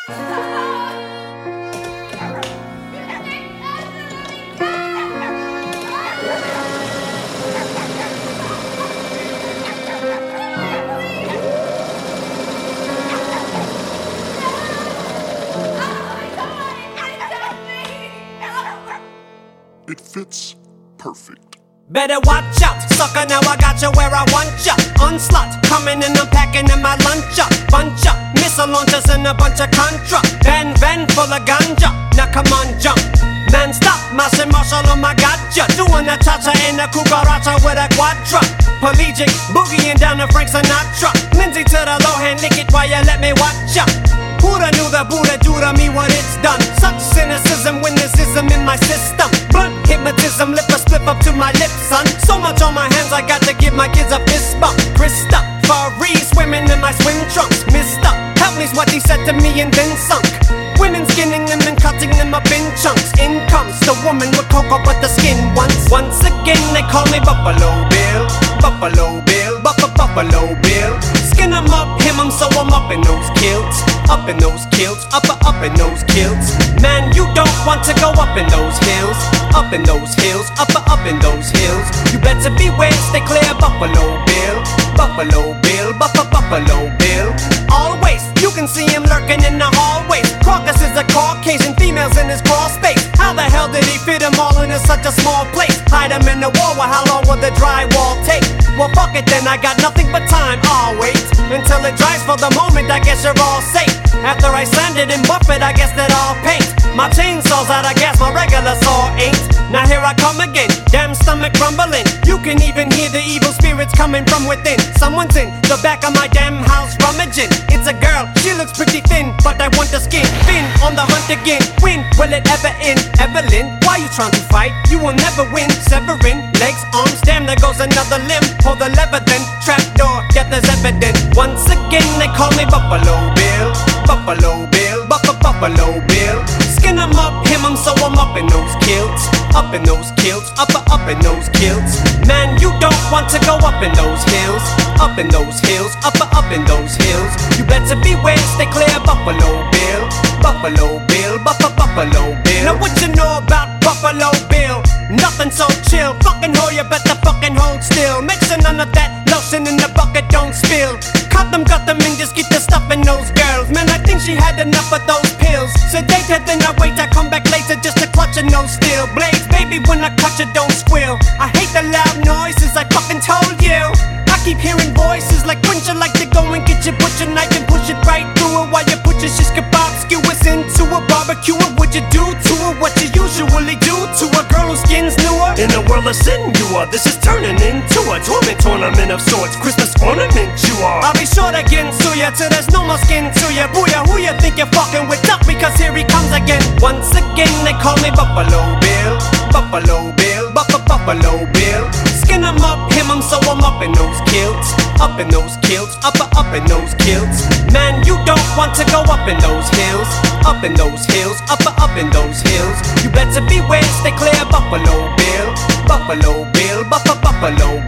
It fits perfect. Better watch out, sucker, now I got you where I want ya. Onslaught, coming and I'm packing in my lunch up. Bunch up, missile launchers and a bunch of contra. Van full of ganja, now come on jump. Man stop, Martian Marshall on my gotcha. Doing a cha-cha in a cucaracha with a quadra. Pelagic, boogieing down to Frank Sinatra. Lindsay to the low hand, lick it while you let me watch ya. Who'da knew the Buddha do to me what it's done? Such cynicism when there's ism in my system. Blunt hypnotism, lip a slip up to my lips, son. So much on my hands, I got to give my kids a fist bump. Krista, Farie, swimming in my swim trunks. Mister, help me's what he said to me and then sunk. Women skinning them and cutting them up in chunks. In comes the woman with cocoa but the skin once again they call me Buffalo Bill. Buffalo Bill, Buffalo Bill. Skin 'em up, hem 'em so I'm up in those kilts. Up in those kilts, up in those kilts. Man, you don't want to go up in those hills. Up in those hills, up in those hills. You better beware, stay clear, Buffalo Bill. Buffalo Bill, Buffalo Bill. Always, you can see him lurking in the hallways. Crocus is a Caucasian, females in his crawl space. How the hell did he fit them all into such a small place? Hide them in the wall, well how long will the drywall take? Well fuck it then, I got nothing but time, I'll wait until it dries. For the moment, I guess you're all safe. After I sand it and buff it, I guess that I'll paint. My chainsaw's out of gas, my regular saw ain't. Now here I come again, damn stomach rumbling. You can even hear the evil spirits coming from within. Someone's in the back of my damn house rummaging. It's a girl, she looks pretty thin, but I want the skin. Finn on the hunt again, when will it ever end? Evelyn, why you trying to fight? You will never win. Severing, legs, arms, damn there goes another limb. Pull the lever then, trapdoor, death is evident. Once again they call me Buffalo Bill. Buffalo Bill, Buffalo Bill. Skin 'em up, hem 'em so I'm up in those kilts. Up in those kilts, up in those kilts. Man, you don't want to go up in those hills. Up in those hills, up in those hills. You better beware, stay clear, Buffalo Bill. Buffalo Bill, Buffalo Bill. Now what you know about Buffalo Bill? Nothing so chill. Fucking hoe, you better fucking hold still. Make sure none of that lotion in the bucket don't spill. Cut them, and just get the stuff in those girls. Man, I think she had enough of those pills. Sedate her, then I wait, I come back later just to clutch in those steel blades. Baby, when I clutch it, don't squeal. I hate the loud noises, I fucking told you. I keep hearing voices like, wouldn't you like to go and get your butcher knife and push it right through her while you put your shish kebab skewers into a barbecue? What would you do to her? What you usually do to a girl whose skin's newer? In a world of sin, you are. This is turning into a torment tournament of sorts. Christmas ornament, you are. I'll be sure to get to ya till there's no more skin to ya. Booyah, who you think you're fucking with? Duck, because here he comes again. Once again, they call me Buffalo Bill. Buffalo Bill, Buffalo Bill. Skin 'em up, hem 'em so I'm up in those kilts. Up in those kilts, up in those kilts. Man, you don't want to go up in those hills. Up in those hills, up in those hills. You better beware, stay clear, Buffalo Bill. Buffalo Bill, Buffalo